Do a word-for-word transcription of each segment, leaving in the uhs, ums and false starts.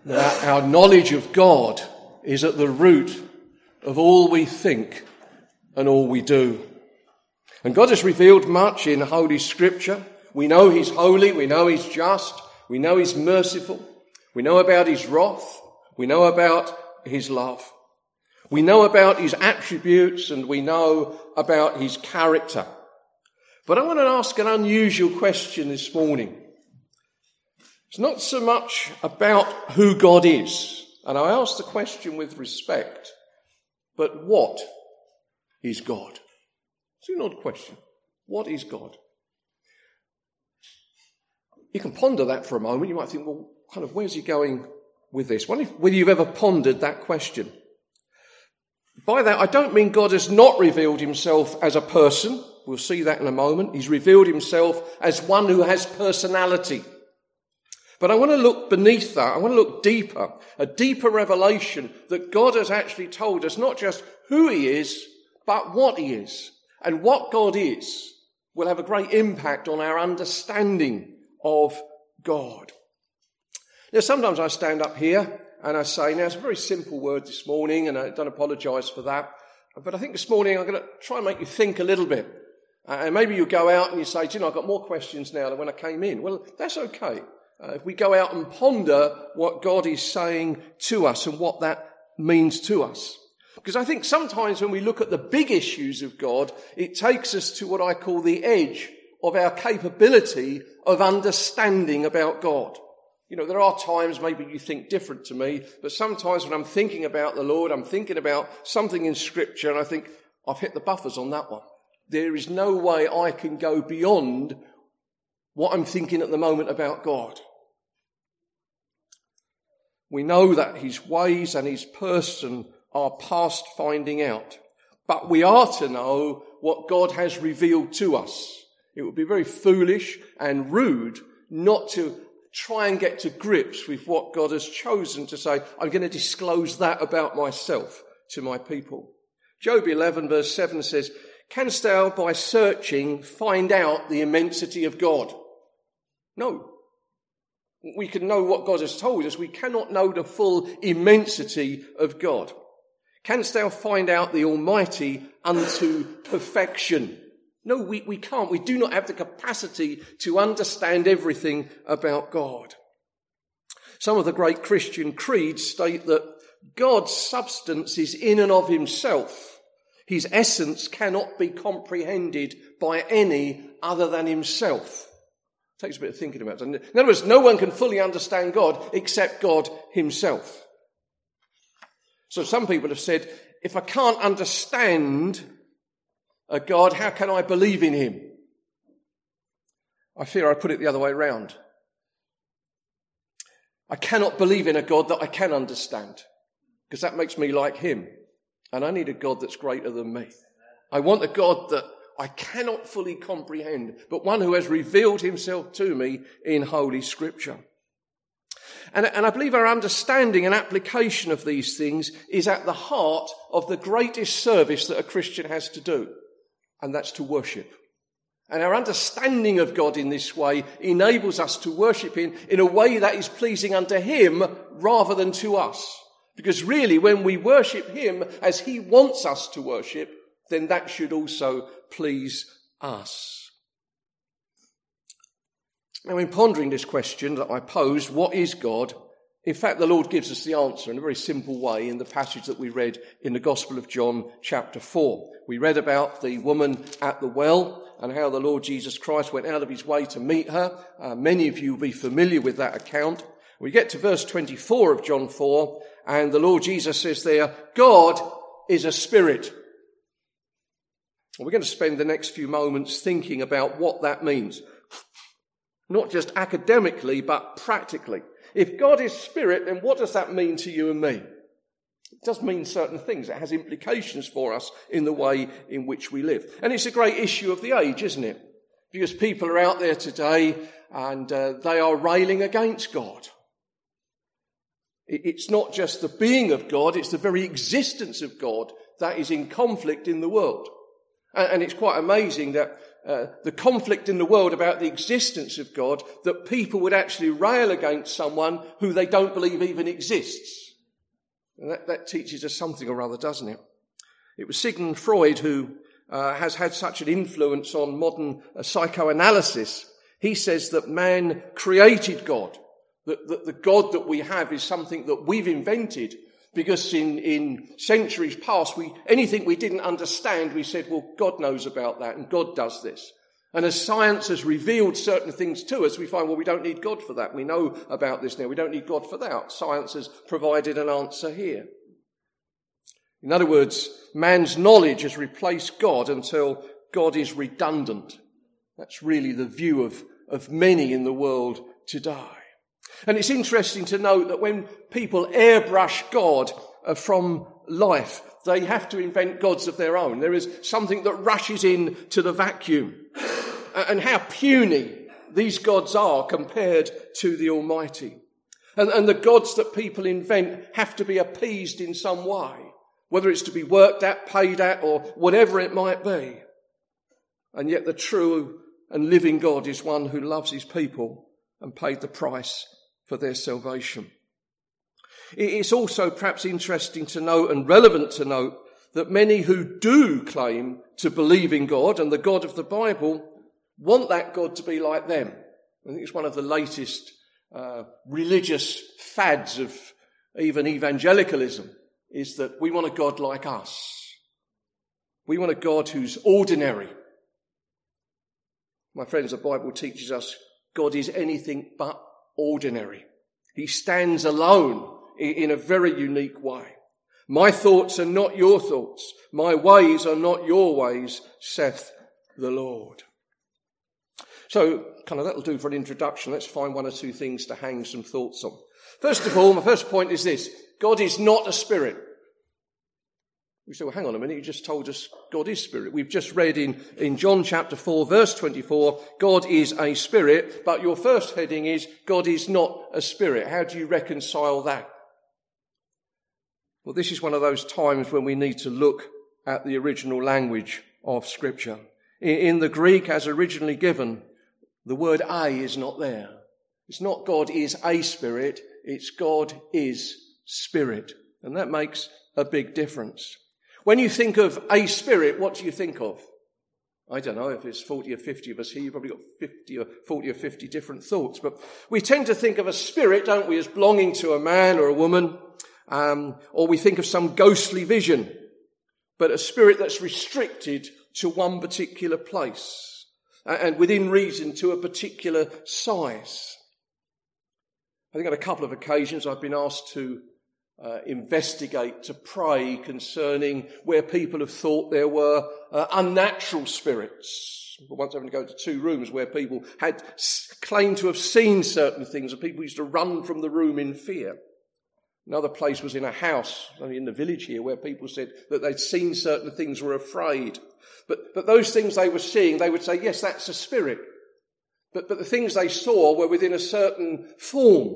that our knowledge of God is at the root of all we think and all we do. And God has revealed much in Holy Scripture. We know he's holy, we know he's just, we know he's merciful, we know about his wrath, we know about his love. We know about his attributes and we know about his character. But I want to ask an unusual question this morning. It's not so much about who God is, and I ask the question with respect, but what is God? It's an odd question. What is God? You can ponder that for a moment. You might think, well, kind of, where's he going with this? Whether you've ever pondered that question. By that, I don't mean God has not revealed himself as a person. We'll see that in a moment. He's revealed himself as one who has personality. But I want to look beneath that. I want to look deeper, a deeper revelation that God has actually told us not just who he is, but what he is. And what God is will have a great impact on our understanding of God. Now, sometimes I stand up here and I say, now it's a very simple word this morning, and I don't apologise for that. But I think this morning I'm going to try and make you think a little bit. Uh, and maybe you go out and you say, do you know, I've got more questions now than when I came in. Well, that's okay. Uh, if we go out and ponder what God is saying to us and what that means to us. Because I think sometimes when we look at the big issues of God, it takes us to what I call the edge of our capability of understanding about God. You know, there are times maybe you think different to me, but sometimes when I'm thinking about the Lord, I'm thinking about something in Scripture and I think, I've hit the buffers on that one. There is no way I can go beyond what I'm thinking at the moment about God. We know that his ways and his person are past finding out, but we are to know what God has revealed to us. It would be very foolish and rude not to try and get to grips with what God has chosen to say, I'm going to disclose that about myself to my people. Job eleven verse seven says, canst thou by searching find out the immensity of God? No. We can know what God has told us. We cannot know the full immensity of God. Canst thou find out the Almighty unto perfection? No, we, we can't. We do not have the capacity to understand everything about God. Some of the great Christian creeds state that God's substance is in and of himself. His essence cannot be comprehended by any other than himself. It takes a bit of thinking about it. In other words, no one can fully understand God except God himself. So some people have said, if I can't understand a God, how can I believe in him? I fear I put it the other way around. I cannot believe in a God that I can understand, because that makes me like him. And I need a God that's greater than me. I want a God that I cannot fully comprehend, but one who has revealed himself to me in Holy Scripture. And, and I believe our understanding and application of these things is at the heart of the greatest service that a Christian has to do. And that's to worship. And our understanding of God in this way enables us to worship him in a way that is pleasing unto him rather than to us. Because really, when we worship him as he wants us to worship, then that should also please us. Now, in pondering this question that I posed, what is God? In fact, the Lord gives us the answer in a very simple way in the passage that we read in the Gospel of John, chapter four. We read about the woman at the well and how the Lord Jesus Christ went out of his way to meet her. Uh, many of you will be familiar with that account. We get to verse twenty-four of John four, and the Lord Jesus says there, God is a spirit. Well, we're going to spend the next few moments thinking about what that means. Not just academically, but practically. If God is spirit, then what does that mean to you and me? It does mean certain things. It has implications for us in the way in which we live. And it's a great issue of the age, isn't it? Because people are out there today and uh, they are railing against God. It's not just the being of God, it's the very existence of God that is in conflict in the world. And it's quite amazing that uh, the conflict in the world about the existence of God, that people would actually rail against someone who they don't believe even exists. And that, that teaches us something or other, doesn't it? It was Sigmund Freud who uh, has had such an influence on modern uh, psychoanalysis. He says that man created God, that, that the God that we have is something that we've invented, because in, in centuries past, we anything we didn't understand, we said, well, God knows about that and God does this. And as science has revealed certain things to us, we find, well, we don't need God for that. We know about this now. We don't need God for that. Science has provided an answer here. In other words, man's knowledge has replaced God until God is redundant. That's really the view of, of many in the world today. And it's interesting to note that when people airbrush God uh, from life, they have to invent gods of their own. There is something that rushes in to the vacuum. And how puny these gods are compared to the Almighty. And, and the gods that people invent have to be appeased in some way, whether it's to be worked at, paid at, or whatever it might be. And yet the true and living God is one who loves his people and paid the price for their salvation. It's also perhaps interesting to note and relevant to note that many who do claim to believe in God and the God of the Bible want that God to be like them. I think it's one of the latest uh, religious fads of even evangelicalism, is that we want a God like us. We want a God who's ordinary. My friends, the Bible teaches us God is anything but ordinary. He stands alone in a very unique way. My thoughts are not your thoughts. My ways are not your ways, saith the Lord. So, kind of that'll do for an introduction. Let's find one or two things to hang some thoughts on. First of all, my first point is this. God is not a spirit. We say, well, hang on a minute, you just told us God is spirit. We've just read in, in John chapter four, verse twenty-four, God is a spirit, but your first heading is God is not a spirit. How do you reconcile that? Well, this is one of those times when we need to look at the original language of Scripture. In, in the Greek, as originally given, the word a is not there. It's not God is a spirit, it's God is spirit. And that makes a big difference. When you think of a spirit, what do you think of? I don't know, if there's forty or fifty of us here, you've probably got fifty or forty or fifty different thoughts. But we tend to think of a spirit, don't we, as belonging to a man or a woman, um, or we think of some ghostly vision, but a spirit that's restricted to one particular place. And within reason to a particular size. I think on a couple of occasions I've been asked to uh, investigate, to pray concerning where people have thought there were uh, unnatural spirits. Once having to go to two rooms where people had claimed to have seen certain things, and people used to run from the room in fear. Another place was in a house, only in the village here, where people said that they'd seen certain things, were afraid. But, but those things they were seeing, they would say, yes, that's a spirit. But, but the things they saw were within a certain form.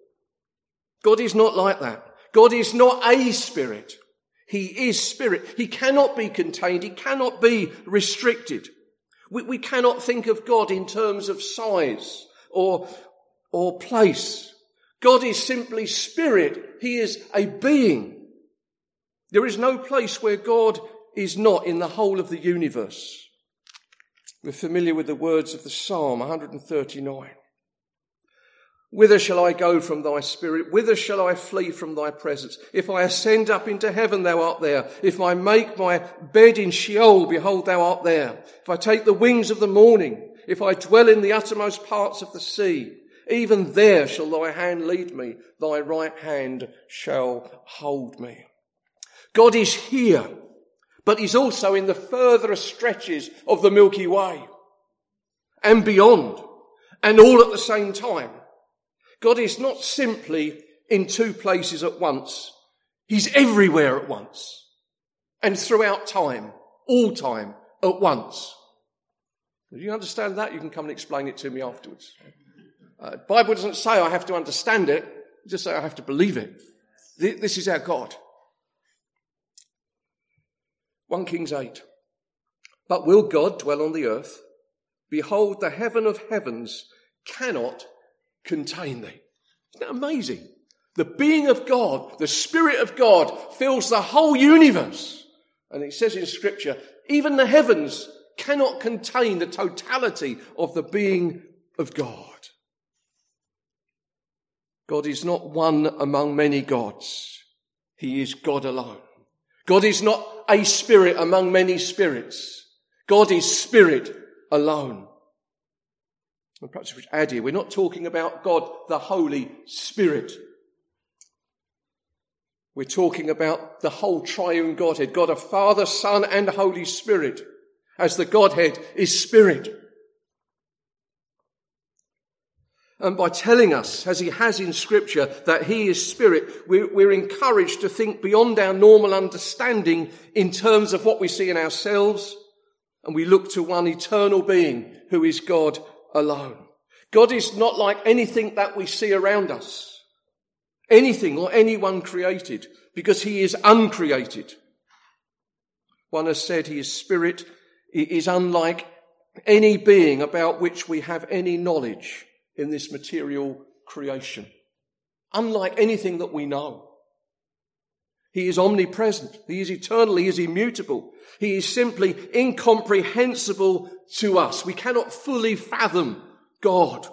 God is not like that. God is not a spirit. He is spirit. He cannot be contained. He cannot be restricted. We, we cannot think of God in terms of size or, or place. God is simply spirit. He is a being. There is no place where God is not in the whole of the universe. We're familiar with the words of the Psalm one thirty-nine. Whither shall I go from thy spirit? Whither shall I flee from thy presence? If I ascend up into heaven, thou art there. If I make my bed in Sheol, behold, thou art there. If I take the wings of the morning, if I dwell in the uttermost parts of the sea, even there shall thy hand lead me, thy right hand shall hold me. God is here, but he's also in the furthest stretches of the Milky Way and beyond, and all at the same time. God is not simply in two places at once. He's everywhere at once and throughout time, all time at once. If you understand that, you can come and explain it to me afterwards. Uh, the Bible doesn't say I have to understand it, it just say I have to believe it. This is our God. First Kings eight. But will God dwell on the earth? Behold, the heaven of heavens cannot contain thee. Isn't that amazing? The being of God, the Spirit of God, fills the whole universe. And it says in Scripture, even the heavens cannot contain the totality of the being of God. God is not one among many gods. He is God alone. God is not a spirit among many spirits. God is Spirit alone. And perhaps we should add here, we're not talking about God the Holy Spirit. We're talking about the whole triune Godhead, God of Father, Son and Holy Spirit, as the Godhead is Spirit. And by telling us, as he has in Scripture, that he is Spirit, we're, we're encouraged to think beyond our normal understanding in terms of what we see in ourselves, and we look to one eternal being who is God alone. God is not like anything that we see around us, anything or anyone created, because he is uncreated. One has said he is Spirit. He is unlike any being about which we have any knowledge in this material creation. Unlike anything that we know. He is omnipresent. He is eternal. He is immutable. He is simply incomprehensible to us. We cannot fully fathom God.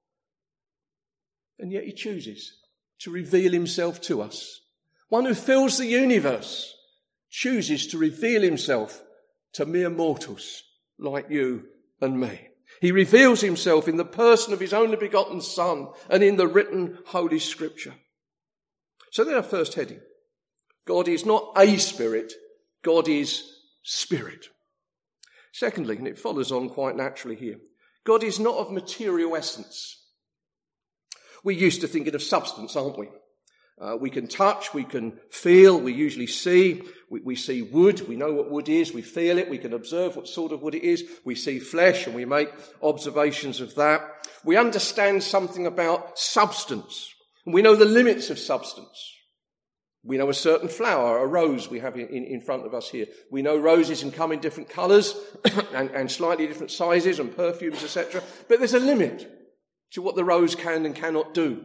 And yet he chooses to reveal himself to us. One who fills the universe chooses to reveal himself to mere mortals like you and me. He reveals himself in the person of his only begotten Son and in the written Holy Scripture. So there's our first heading. God is not a spirit, God is Spirit. Secondly, and it follows on quite naturally here, God is not of material essence. We're used to thinking of substance, aren't we? Uh, we can touch, we can feel, we usually see. We, we see wood, we know what wood is, we feel it, we can observe what sort of wood it is. We see flesh and we make observations of that. We understand something about substance. And we know the limits of substance. We know a certain flower, a rose we have in, in, in front of us here. We know roses can come in different colours and, and slightly different sizes and perfumes, et cetera. But there's a limit to what the rose can and cannot do.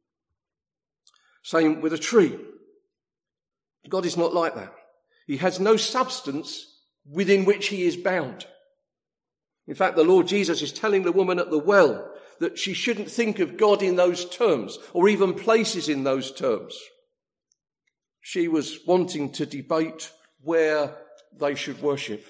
Same with a tree. God is not like that. He has no substance within which he is bound. In fact, the Lord Jesus is telling the woman at the well that she shouldn't think of God in those terms or even places in those terms. She was wanting to debate where they should worship.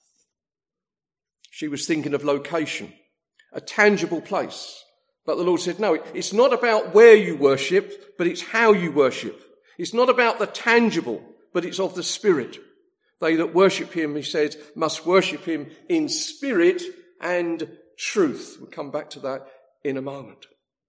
She was thinking of location, a tangible place. But the Lord said, no, it's not about where you worship, but it's how you worship. It's not about the tangible, but it's of the Spirit. They that worship him, he said, must worship him in spirit and truth. We'll come back to that in a moment.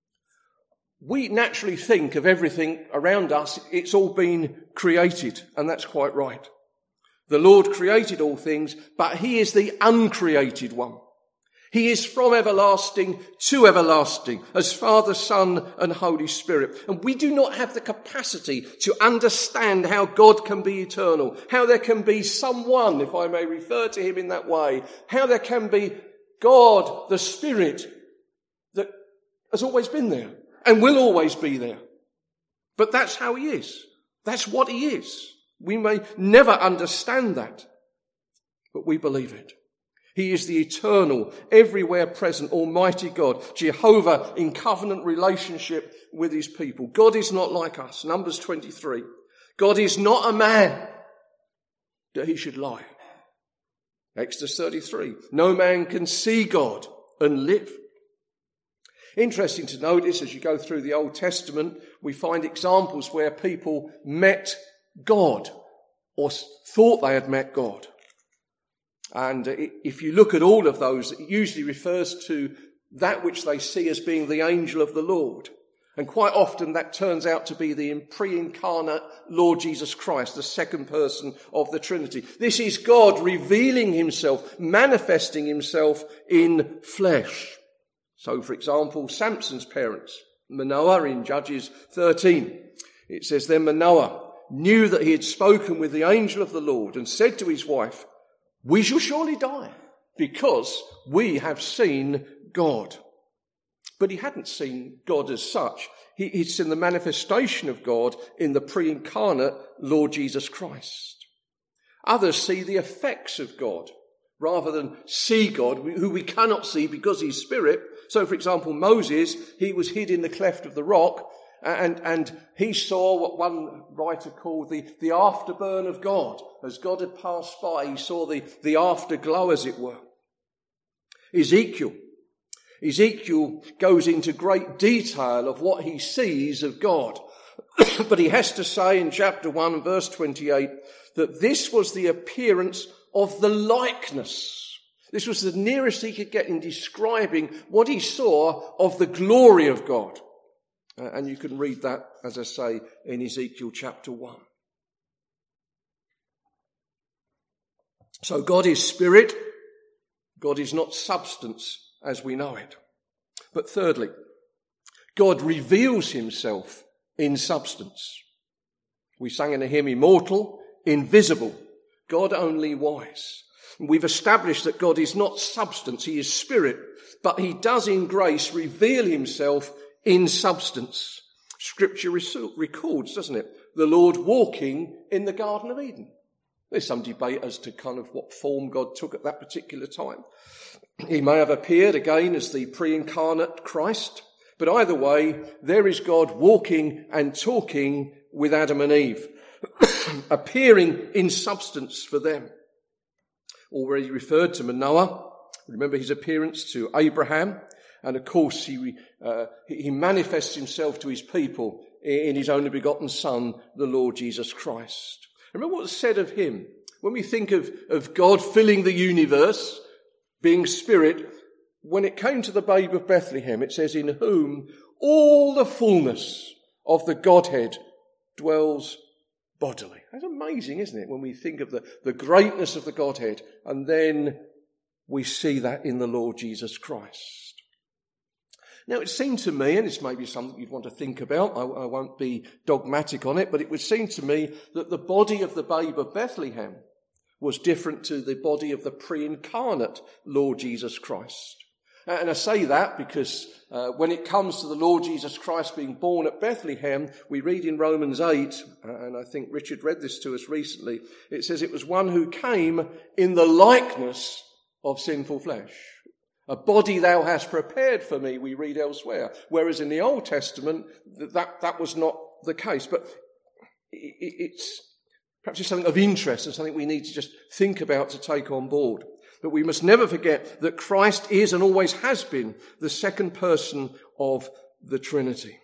We naturally think of everything around us, it's all been created, and that's quite right. The Lord created all things, but he is the uncreated one. He is from everlasting to everlasting, as Father, Son, and Holy Spirit. And we do not have the capacity to understand how God can be eternal, how there can be someone, if I may refer to him in that way, how there can be God, the Spirit, that has always been there and will always be there. But that's how he is. That's what he is. We may never understand that, but we believe it. He is the eternal, everywhere present, almighty God, Jehovah in covenant relationship with his people. God is not like us. Numbers twenty-three. God is not a man that he should lie. Exodus thirty-three. No man can see God and live. Interesting to notice, as you go through the Old Testament, we find examples where people met God or thought they had met God. And if you look at all of those, it usually refers to that which they see as being the angel of the Lord. And quite often that turns out to be the pre-incarnate Lord Jesus Christ, the second person of the Trinity. This is God revealing himself, manifesting himself in flesh. So, for example, Samson's parents, Manoah in Judges thirteen. It says, then Manoah knew that he had spoken with the angel of the Lord and said to his wife, we shall surely die. because we have seen God. But he hadn't seen God as such. He, he'd seen the manifestation of God in the pre-incarnate Lord Jesus Christ. Others see the effects of God rather than see God, who we cannot see because he's spirit. So, for example, Moses, he was hid in the cleft of the rock, and, and he saw what one writer called the, the afterburn of God. As God had passed by, he saw the, the afterglow, as it were. Ezekiel. Ezekiel goes into great detail of what he sees of God. But he has to say in chapter one, verse twenty-eight, that this was the appearance of the likeness. This was the nearest he could get in describing what he saw of the glory of God. Uh, and you can read that, as I say, in Ezekiel chapter one. So God is spirit. God is not substance as we know it. But thirdly, God reveals himself in substance. We sang in a hymn, immortal, invisible, God only wise. We've established that God is not substance, he is spirit, but he does in grace reveal himself in substance. Scripture records, doesn't it, the Lord walking in the Garden of Eden. There's some debate as to kind of what form God took at that particular time. He may have appeared again as the pre-incarnate Christ, but either way, there is God walking and talking with Adam and Eve, appearing in substance for them. Already referred to Manoah. Remember his appearance to Abraham, and of course he uh, he manifests himself to his people in his only begotten Son, the Lord Jesus Christ. Remember what's said of him. When we think of, of God filling the universe, being spirit, when it came to the babe of Bethlehem, it says, in whom all the fullness of the Godhead dwells bodily. That's amazing, isn't it? When we think of the, the greatness of the Godhead, and then we see that in the Lord Jesus Christ. Now, it seemed to me, and this may be something you'd want to think about, I, I won't be dogmatic on it, but it would seem to me that the body of the babe of Bethlehem was different to the body of the pre-incarnate Lord Jesus Christ. And I say that because uh, when it comes to the Lord Jesus Christ being born at Bethlehem, we read in Romans eight, and I think Richard read this to us recently, it says it was one who came in the likeness of sinful flesh. A body thou hast prepared for me, we read elsewhere. Whereas in the Old Testament, that, that was not the case. But it's perhaps it's something of interest and something we need to just think about to take on board. But we must never forget that Christ is and always has been the second person of the Trinity.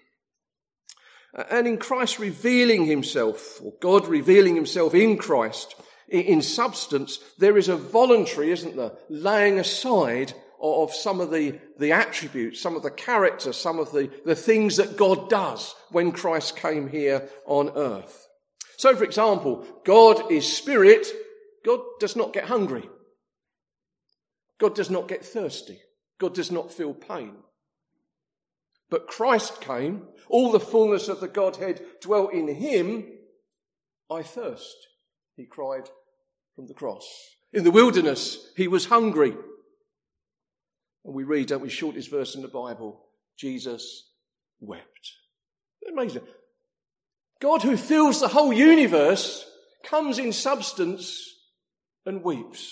And in Christ revealing himself, or God revealing himself in Christ, in substance, there is a voluntary, isn't there, laying aside of some of the, the attributes, some of the character, some of the, the things that God does when Christ came here on earth. So, for example, God is spirit. God does not get hungry. God does not get thirsty. God does not feel pain. But Christ came, all the fullness of the Godhead dwelt in him. I thirst, he cried from the cross. In the wilderness, he was hungry. And we read, don't we, shortest verse in the Bible, Jesus wept. Amazing. God, who fills the whole universe, comes in substance and weeps.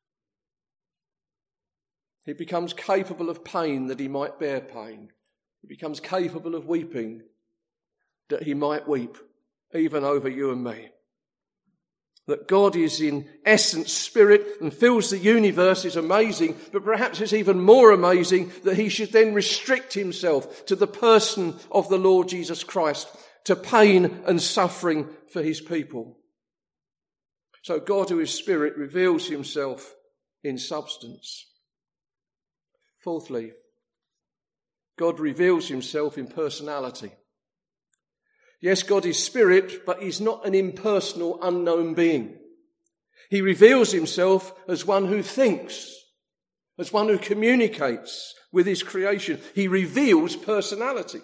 He becomes capable of pain that he might bear pain. He becomes capable of weeping that he might weep, even over you and me. That God is in essence spirit and fills the universe is amazing, but perhaps it's even more amazing that he should then restrict himself to the person of the Lord Jesus Christ, to pain and suffering for his people. So God, who is spirit, reveals himself in substance. Fourthly, God reveals himself in personality. Yes, God is spirit, but he's not an impersonal, unknown being. He reveals himself as one who thinks, as one who communicates with his creation. He reveals personality.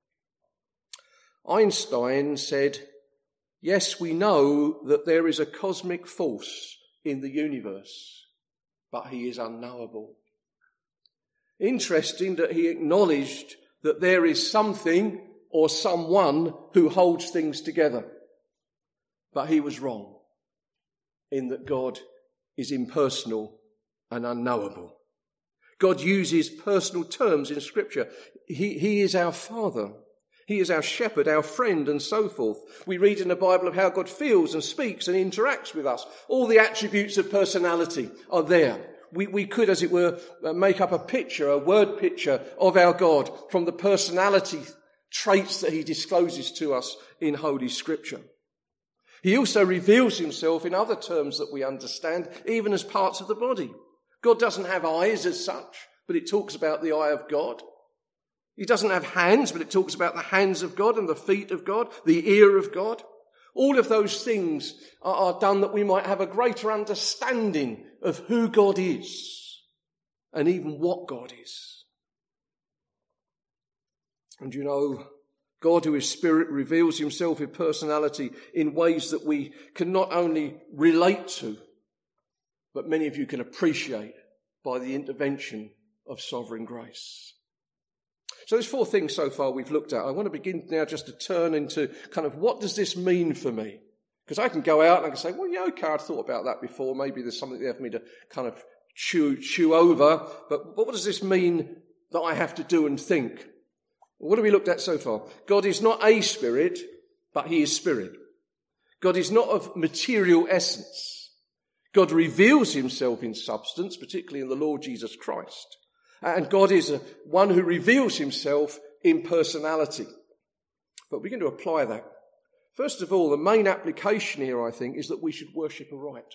Einstein said, yes, we know that there is a cosmic force in the universe, but he is unknowable. Interesting that he acknowledged that there is something or someone who holds things together. But he was wrong in that God is impersonal and unknowable. God uses personal terms in Scripture. He, he is our Father. He is our shepherd, our friend, and so forth. We read in the Bible of how God feels and speaks and interacts with us. All the attributes of personality are there. We, we could, as it were, make up a picture, a word picture of our God from the personality traits that he discloses to us in Holy Scripture. He also reveals himself in other terms that we understand, even as parts of the body. God doesn't have eyes as such, but it talks about the eye of God. He doesn't have hands, but it talks about the hands of God and the feet of God, the ear of God. All of those things are, are done that we might have a greater understanding of who God is and even what God is. And you know, God, who is spirit, reveals himself in personality in ways that we can not only relate to, but many of you can appreciate by the intervention of sovereign grace. So there's four things so far we've looked at. I want to begin now just to turn into kind of what does this mean for me? Because I can go out and I can say, well, yeah, okay, I'd thought about that before. Maybe there's something there for me to kind of chew, chew over. But what does this mean that I have to do and think? What have we looked at so far? God is not a spirit, but he is spirit. God is not of material essence. God reveals himself in substance, particularly in the Lord Jesus Christ. And God is a, one who reveals himself in personality. But we begin to apply that. First of all, the main application here, I think, is that we should worship aright.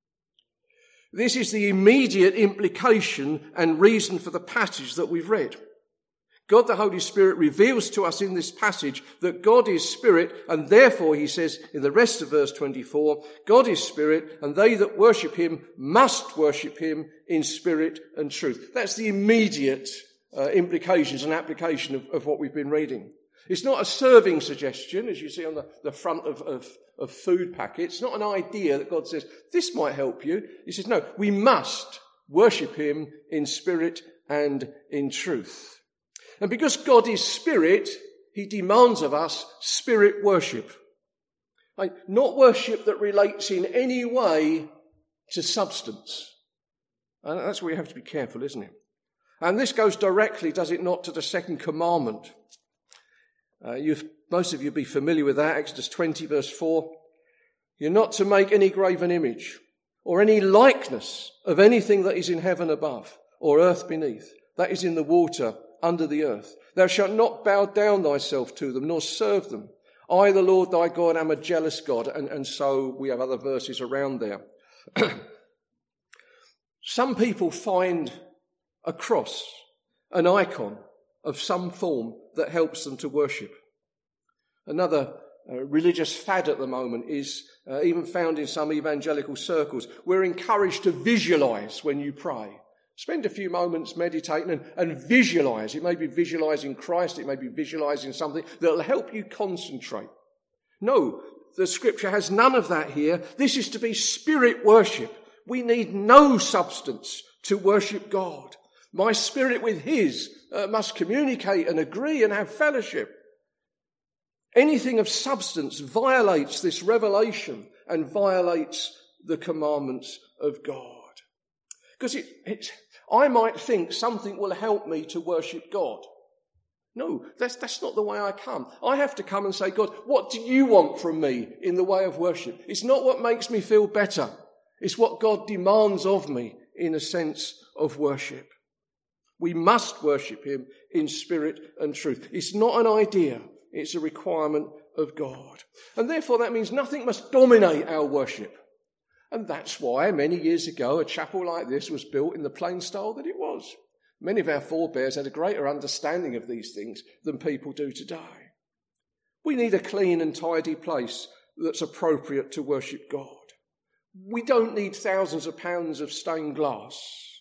This is the immediate implication and reason for the passage that we've read. God the Holy Spirit reveals to us in this passage that God is spirit, and therefore, he says in the rest of verse twenty-four, God is spirit, and they that worship him must worship him in spirit and truth. That's the immediate uh, implications and application of, of what we've been reading. It's not a serving suggestion, as you see on the, the front of, of, of food packets. It's not an idea that God says, this might help you. He says, no, we must worship him in spirit and in truth. And because God is spirit, he demands of us spirit worship. Like, not worship that relates in any way to substance. And that's where you have to be careful, isn't it? And this goes directly, does it not, to the second commandment. Uh, you've, most of you be familiar with that, Exodus twenty verse four. You're not to make any graven image or any likeness of anything that is in heaven above or earth beneath, that is in the water under the earth. Thou shalt not bow down thyself to them, nor serve them. I, the Lord thy God, am a jealous God. And, and so we have other verses around there. Some people find a cross, an icon of some form that helps them to worship. Another uh, religious fad at the moment is uh, even found in some evangelical circles. We're encouraged to visualize when you pray. Spend a few moments meditating and, and visualize. It may be visualizing Christ. It may be visualizing something that will help you concentrate. No, the scripture has none of that here. This is to be spirit worship. We need no substance to worship God. My spirit with his uh, must communicate and agree and have fellowship. Anything of substance violates this revelation and violates the commandments of God. Because it, it's, I might think something will help me to worship God. No, that's, that's not the way I come. I have to come and say, God, what do you want from me in the way of worship? It's not what makes me feel better. It's what God demands of me in a sense of worship. We must worship him in spirit and truth. It's not an idea. It's a requirement of God. And therefore that means nothing must dominate our worship. And that's why many years ago a chapel like this was built in the plain style that it was. Many of our forebears had a greater understanding of these things than people do today. We need a clean and tidy place that's appropriate to worship God. We don't need thousands of pounds of stained glass.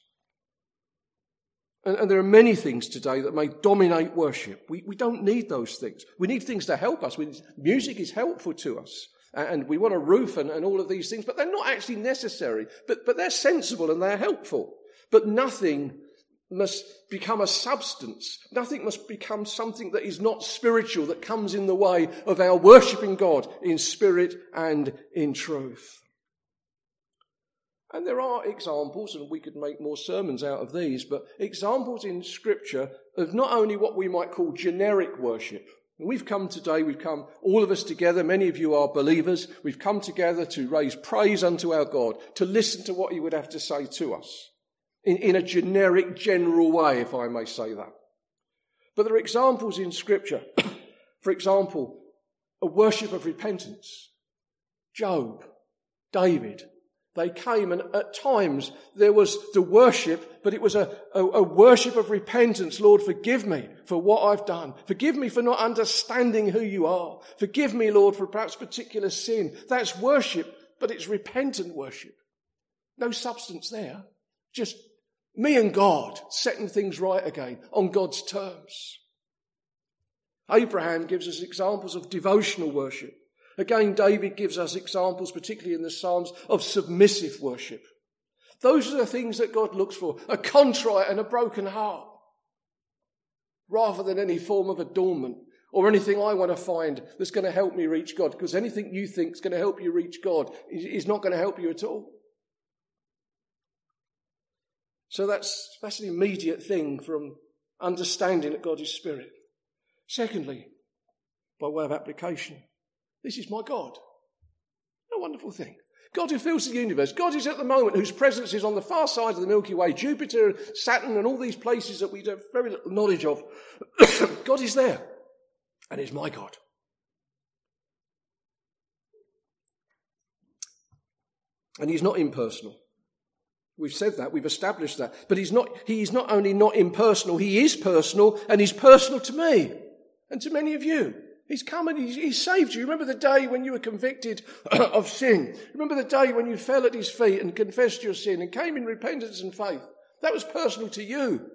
And, and there are many things today that may dominate worship. We, we don't need those things. We need things to help us. We, music is helpful to us. and we want a roof and, and all of these things, but they're not actually necessary. But, but they're sensible and they're helpful. But nothing must become a substance. Nothing must become something that is not spiritual, that comes in the way of our worshipping God in spirit and in truth. And there are examples, and we could make more sermons out of these, but examples in Scripture of not only what we might call generic worship. We've come today, we've come, all of us together, many of you are believers, we've come together to raise praise unto our God, to listen to what he would have to say to us, in, in a generic, general way, if I may say that. But there are examples in Scripture, for example, a worship of repentance. Job, David, they came, and at times there was the worship, but it was a, a, a worship of repentance. Lord, forgive me for what I've done. Forgive me for not understanding who you are. Forgive me, Lord, for perhaps particular sin. That's worship, but it's repentant worship. No substance there. Just me and God setting things right again on God's terms. Abraham gives us examples of devotional worship. Again, David gives us examples, particularly in the Psalms, of submissive worship. Those are the things that God looks for, a contrite and a broken heart, rather than any form of adornment or anything I want to find that's going to help me reach God, because anything you think is going to help you reach God is not going to help you at all. So that's, that's an immediate thing from understanding that God is Spirit. Secondly, by way of application, this is my God. A wonderful thing. God who fills the universe. God is at the moment whose presence is on the far side of the Milky Way. Jupiter, Saturn, and all these places that we have very little knowledge of. God is there. And is my God. And he's not impersonal. We've said that. We've established that. But he's not, he is not only not impersonal, he is personal, and he's personal to me and to many of you. He's come and he's, he's saved you. Remember the day when you were convicted of sin. Remember the day when you fell at his feet and confessed your sin and came in repentance and faith. That was personal to you.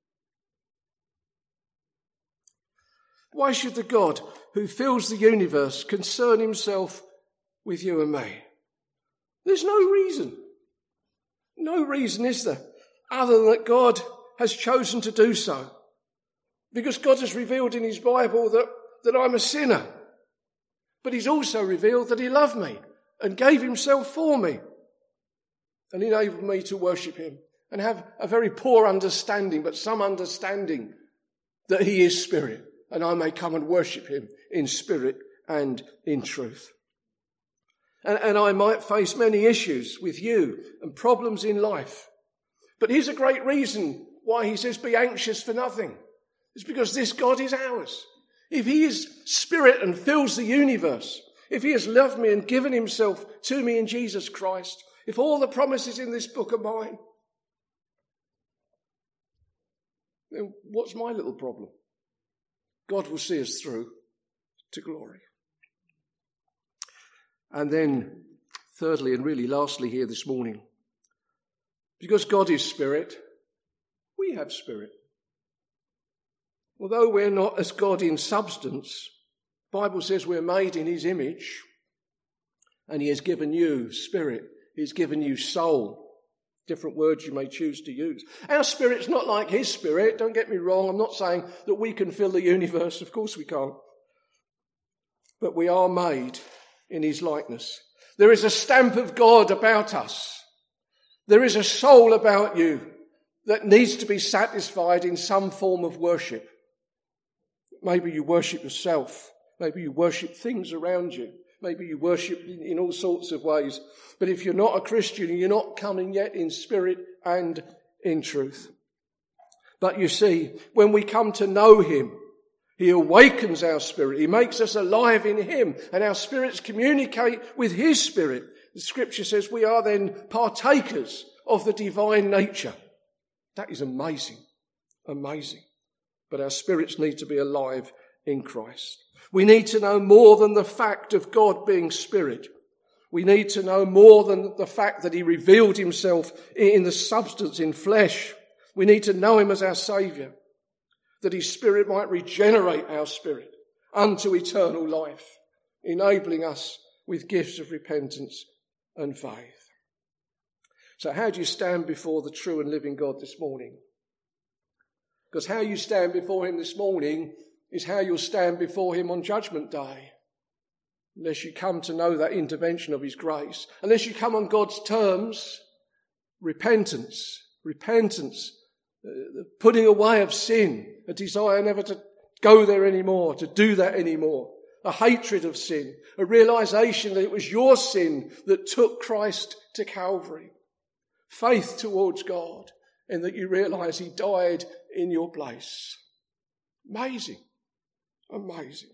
Why should the God who fills the universe concern himself with you and me? There's no reason. No reason, is there? Other than that God has chosen to do so. Because God has revealed in his Bible that that I'm a sinner. But he's also revealed that he loved me and gave himself for me and enabled me to worship him and have a very poor understanding, but some understanding that he is Spirit and I may come and worship him in spirit and in truth. And, and I might face many issues with you and problems in life. But here's a great reason why he says be anxious for nothing. It's because this God is ours. If he is Spirit and fills the universe, if he has loved me and given himself to me in Jesus Christ, if all the promises in this book are mine, then what's my little problem? God will see us through to glory. And then, thirdly and really lastly here this morning, because God is Spirit, we have spirit. Although we're not as God in substance, the Bible says we're made in his image, and he has given you spirit. He's given you soul. Different words you may choose to use. Our spirit's not like his spirit. Don't get me wrong. I'm not saying that we can fill the universe. Of course we can't. But we are made in his likeness. There is a stamp of God about us. There is a soul about you that needs to be satisfied in some form of worship. Maybe you worship yourself. Maybe you worship things around you. Maybe you worship in, in all sorts of ways. But if you're not a Christian, you're not coming yet in spirit and in truth. But you see, when we come to know him, he awakens our spirit. He makes us alive in him. And our spirits communicate with his spirit. The scripture says we are then partakers of the divine nature. That is amazing. Amazing. But our spirits need to be alive in Christ. We need to know more than the fact of God being Spirit. We need to know more than the fact that he revealed himself in the substance, in flesh. We need to know him as our Saviour, that his Spirit might regenerate our spirit unto eternal life, enabling us with gifts of repentance and faith. So how do you stand before the true and living God this morning? Because how you stand before him this morning is how you'll stand before him on Judgment Day. Unless you come to know that intervention of his grace, unless you come on God's terms, repentance, repentance, the putting away of sin, a desire never to go there anymore, to do that anymore, a hatred of sin, a realization that it was your sin that took Christ to Calvary, faith towards God, and that you realize he died in your place. Amazing, amazing.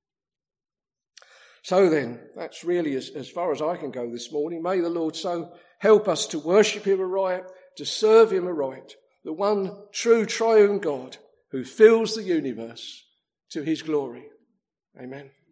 So then, that's really as, as far as I can go this morning. May the Lord so help us to worship him aright, to serve him aright, the one true triune God who fills the universe to his glory. Amen.